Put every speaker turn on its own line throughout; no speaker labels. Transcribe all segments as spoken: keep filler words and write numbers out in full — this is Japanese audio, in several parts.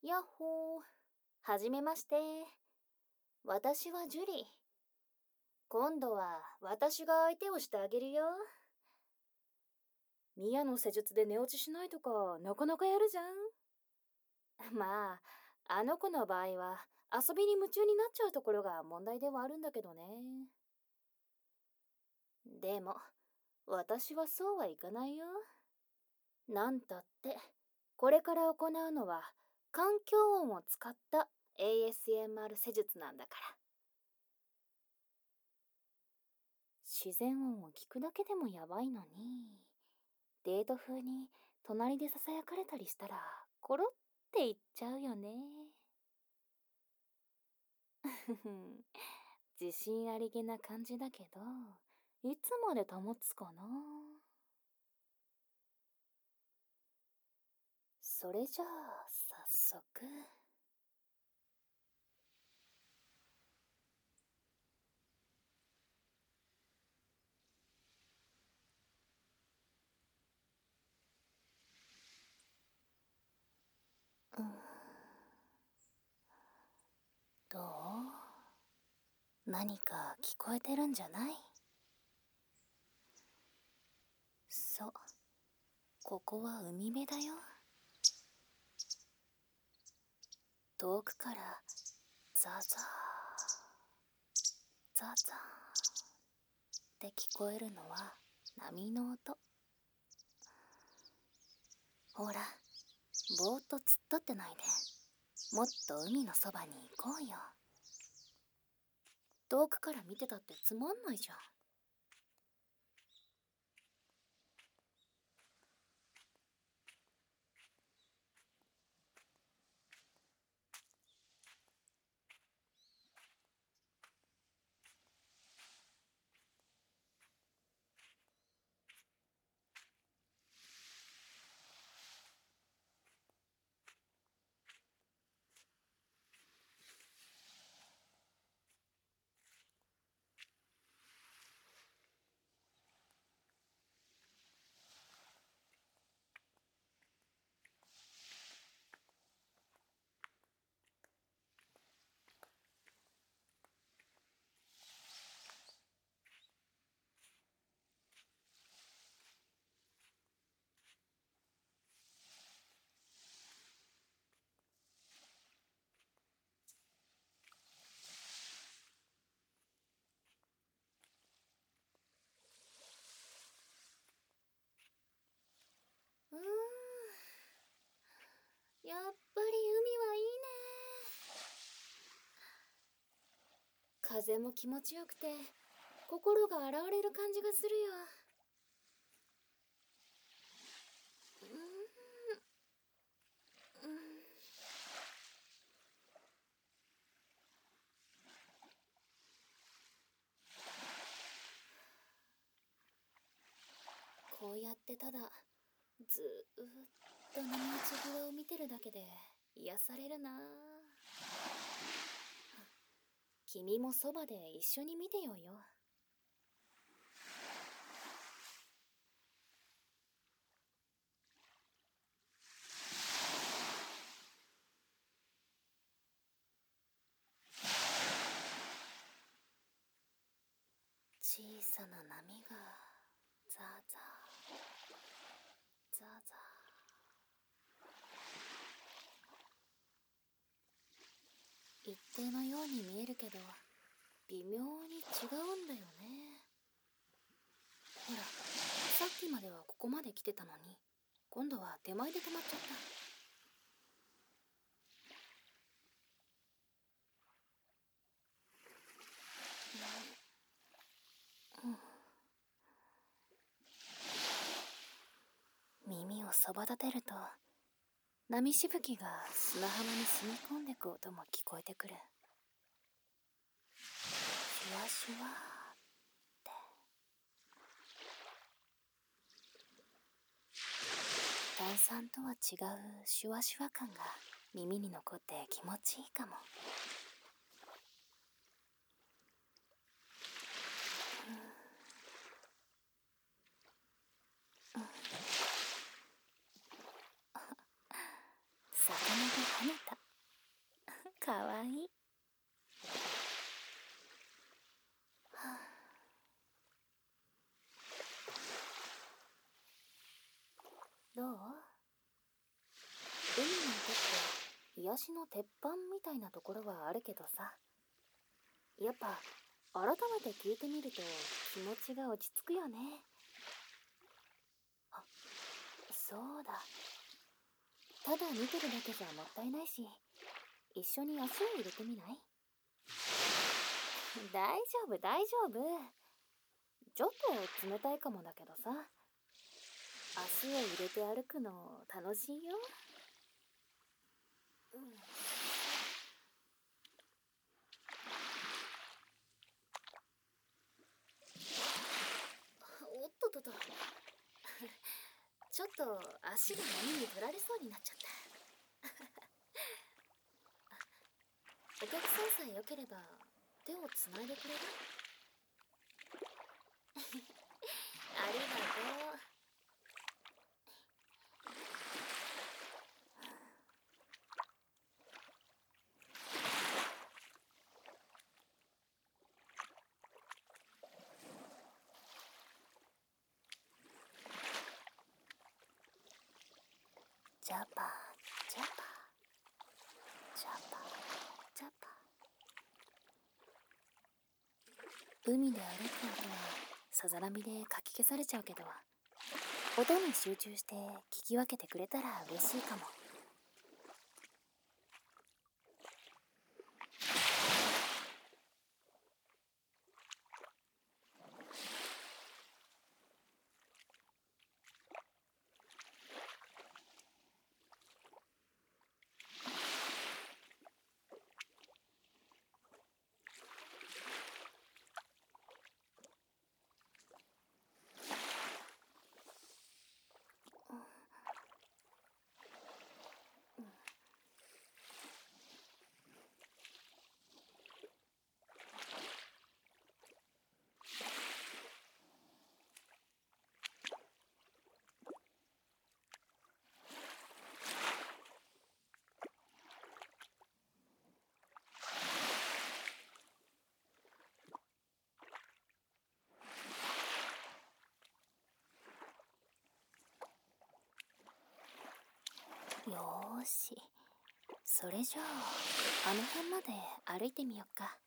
やっほー。はじめまして。私はジュリー。今度は私が相手をしてあげるよ。ミヤの施術で寝落ちしないとかなかなかやるじゃん。まあ、あの子の場合は遊びに夢中になっちゃうところが問題ではあるんだけどね。でも、私はそうはいかないよ。なんたって、これから行うのは環境音を使った エーエスエムアール 施術なんだから。自然音を聞くだけでもやばいのに、デート風に隣でささやかれたりしたらコロっていっちゃうよね。自信ありげな感じだけど、いつまで保つかな。それじゃあ早速。うん、どう？何か聞こえてるんじゃない？そう、ここは海辺だよ。遠くからザザーザザーって聞こえるのは波の音。ほら、ぼーっと突っ立ってないで、もっと海のそばに行こうよ。遠くから見てたってつまんないじゃん。うーん、やっぱり海はいいね。風も気持ちよくて心が洗われる感じがするよ。うーん、うん、こうやってただずーっと波打ち際を見てるだけで癒されるな。君もそばで一緒に見てようよ。小さな波がザーザーザーザー。一定のように見えるけど微妙に違うんだよね。ほら、さっきまではここまで来てたのに今度は手前で止まっちゃった。耳をそば立てると波しぶきが砂浜に染み込んでく音も聞こえてくる。シュワシュワって。炭酸とは違うシュワシュワ感が耳に残って気持ちいいかも。うん、魚が跳ねた。 かわいい。どう？海なんてって癒しの鉄板みたいなところはあるけどさ、やっぱ改めて聞いてみると気持ちが落ち着くよね。あ、そうだ。ただ見てるだけじゃもったいないし、一緒に足を入れてみない？大丈夫大丈夫。ちょっと冷たいかもだけどさ、足を入れて歩くの楽しいよ。うん、おっとっとっと。ちょっと足が波に取られそうになっちゃった。お客さんさえよければ手をつないでくれる？ありがとう。ジャパジャパジャパジャパ。海で歩く音はさざ波でかき消されちゃうけど、音に集中して聞き分けてくれたら嬉しいかも。よーし、それじゃああの辺まで歩いてみよっか。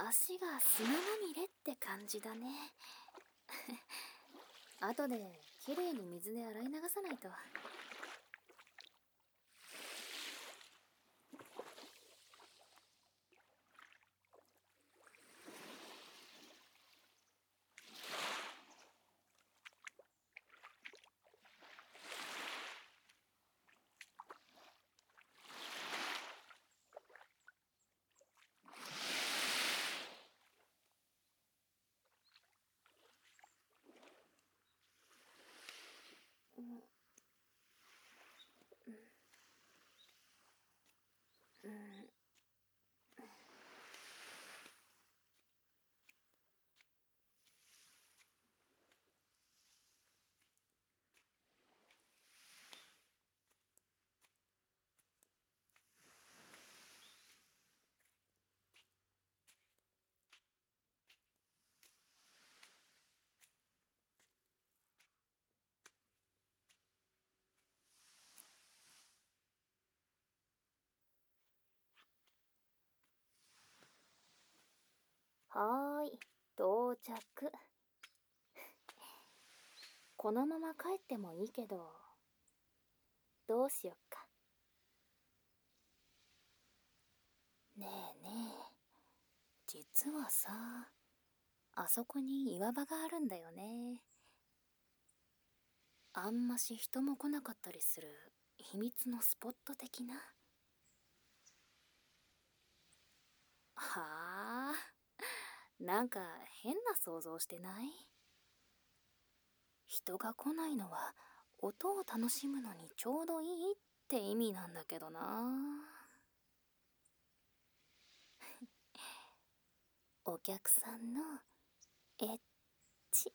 足が砂まみれって感じだね。後できれいに水で洗い流さないと。うん。はーい、到着。このまま帰ってもいいけど、どうしよっか。ねえねえ、実はさ、あそこに岩場があるんだよね。あんまし人も来なかったりする秘密のスポット的な。はあ、なんか変な想像してない？人が来ないのは音を楽しむのにちょうどいいって意味なんだけどな。お客さんのエッチ。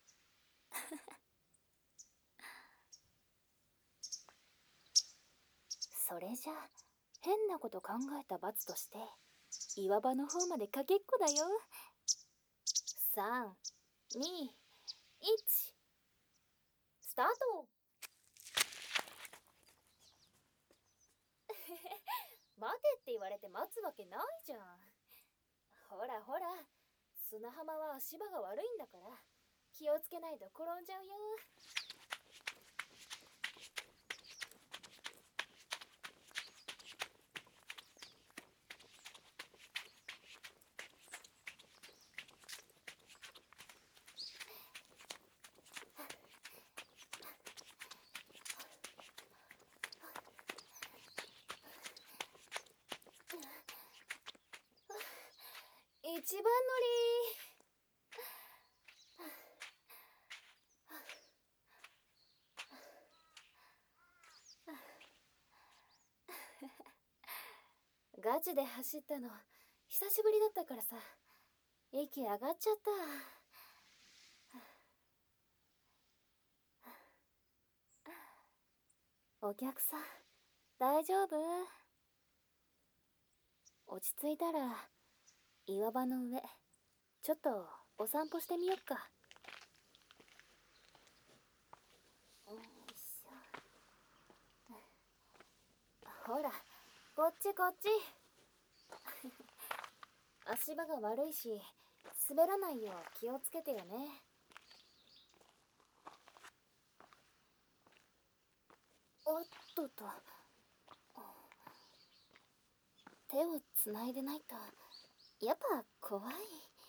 それじゃ変なこと考えた罰として岩場の方までかけっこだよ。さん、に、いち、スタート。待てって言われて待つわけないじゃん。ほらほら、砂浜は足場が悪いんだから気をつけないと転んじゃうよ。一番乗り。ガチで走ったの久しぶりだったからさ、息上がっちゃった。お客さん、大丈夫？落ち着いたら岩場の上ちょっとお散歩してみよっか。よいしょ。ほら、こっちこっち。足場が悪いし滑らないよう気をつけてよね。おっとっと、手をつないでないとやっぱ怖い。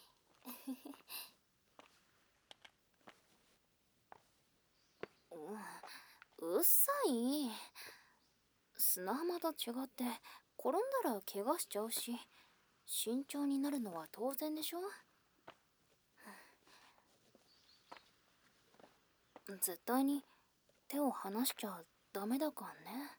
うっさい。砂浜と違って転んだら怪我しちゃうし、慎重になるのは当然でしょ。絶対に手を離しちゃダメだからね。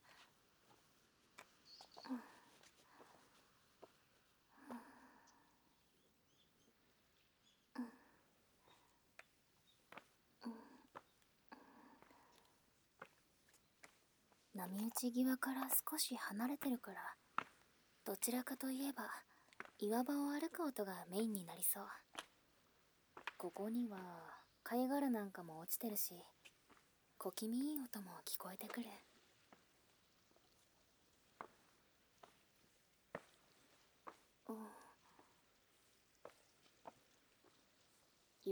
波打ち際から少し離れてるから、どちらかといえば岩場を歩く音がメインになりそう。ここには貝殻なんかも落ちてるし、小気味いい音も聞こえてくる。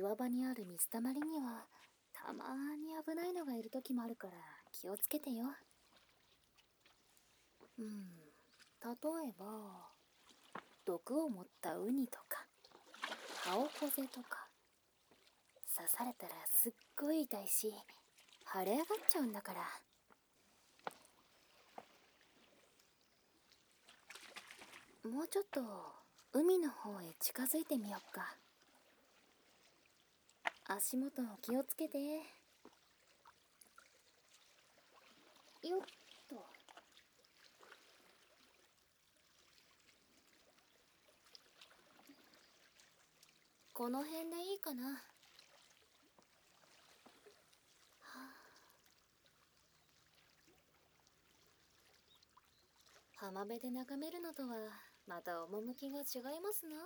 岩場にある水たまりにはたまーに危ないのがいる時もあるから気をつけてよ。うん、例えば毒を持ったウニとかハオコゼとか、刺されたらすっごい痛いし腫れ上がっちゃうんだから。もうちょっと海の方へ近づいてみよっか。足元気をつけて。よっと。この辺でいいかな。はあ、浜辺で眺めるのとはまた趣が違いますな。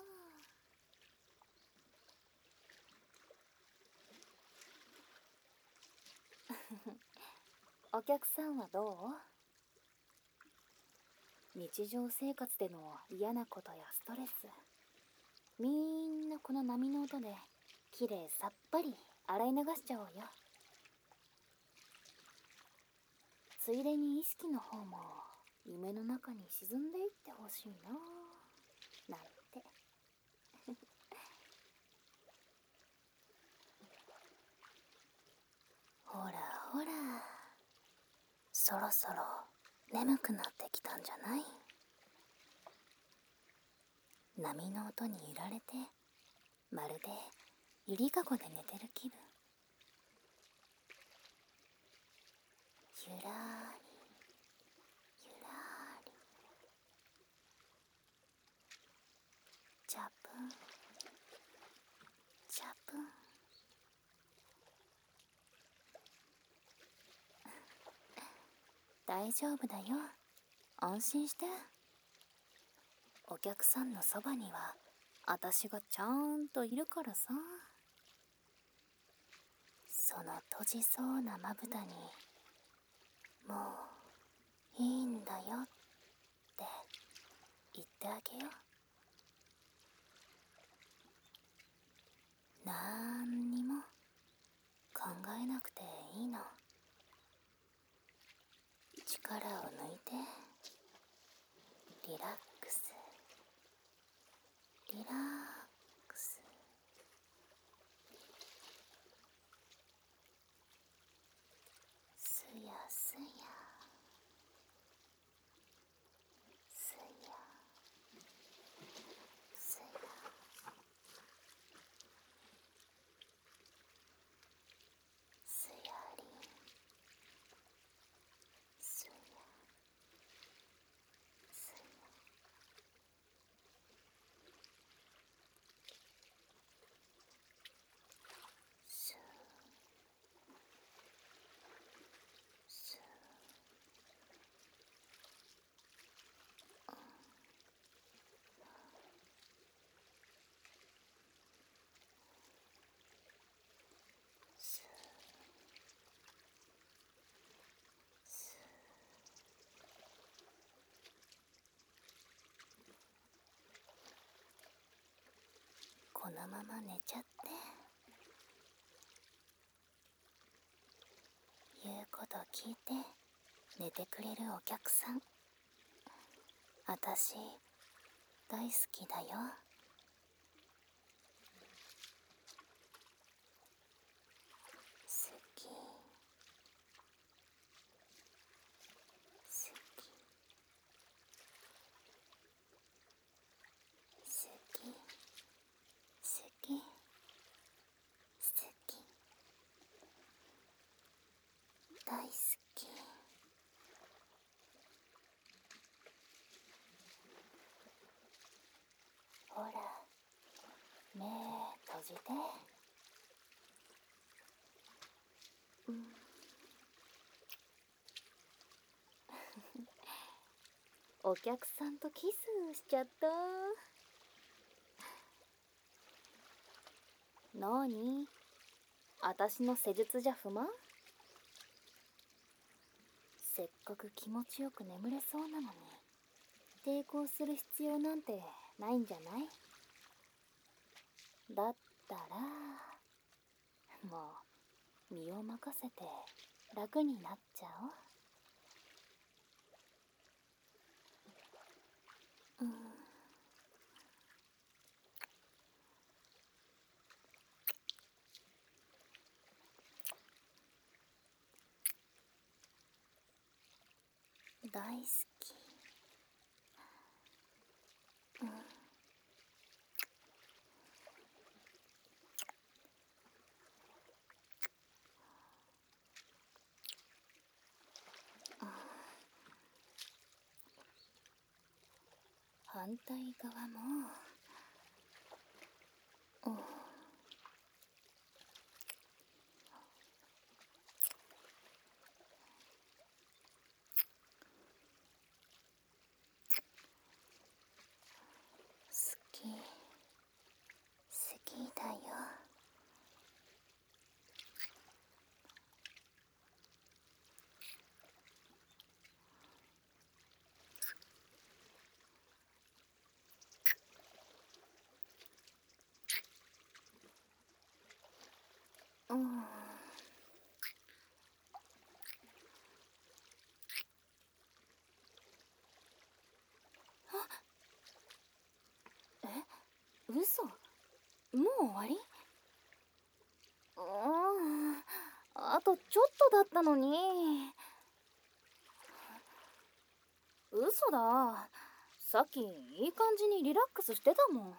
お客さんはどう？日常生活での嫌なことやストレス、みんなこの波の音できれいさっぱり洗い流しちゃおうよ。ついでに意識の方も夢の中に沈んでいってほしいな、なんて。ほらほら、そろそろ眠くなってきたんじゃない？波の音に揺られて、まるでゆりかごで寝てる気分。ゆらーりゆらーり、チャプンチャプン。大丈夫だよ、安心して。お客さんのそばには私がちゃんといるからさ。その閉じそうなまぶたにもういいんだよって言ってあげよう。なんにも考えなくていいの。力を抜いてリラックスリラックス。すやすやすやすやすやりすやすやすす。このまま寝ちゃって。言うこと聞いて寝てくれるお客さん、あたし大好きだよ。好き好き好き好き好き大好き。ほら、目閉じて。うん。お客さんとキスしちゃった。なに？あたしの施術じゃ不満？せっかく気持ちよく眠れそうなのに抵抗する必要なんてないんじゃない？だったらもう身を任せて楽になっちゃおう。うん。大好き。うん。反対側も。うん。好き好きだよ。うん。え、嘘？もう終わり？うーん、あとちょっとだったのに。嘘だ。さっきいい感じにリラックスしてたもん。は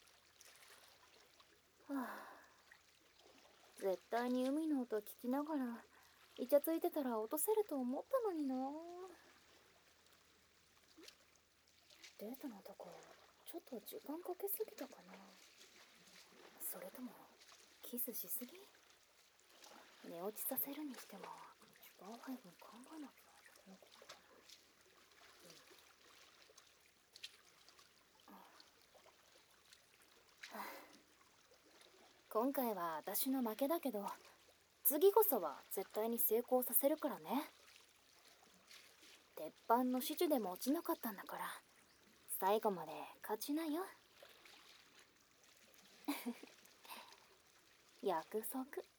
あ、絶対に海の音聞きながらイチャついてたら落とせると思ったのにな。デートのとこちょっと時間かけすぎたかな。それともキスしすぎ？寝落ちさせるにしても違う配分考えなきゃいけなかったかな。今回は私の負けだけど、次こそは絶対に成功させるからね。鉄板の支柱でも落ちなかったんだから、最後まで勝ちなよ。約束。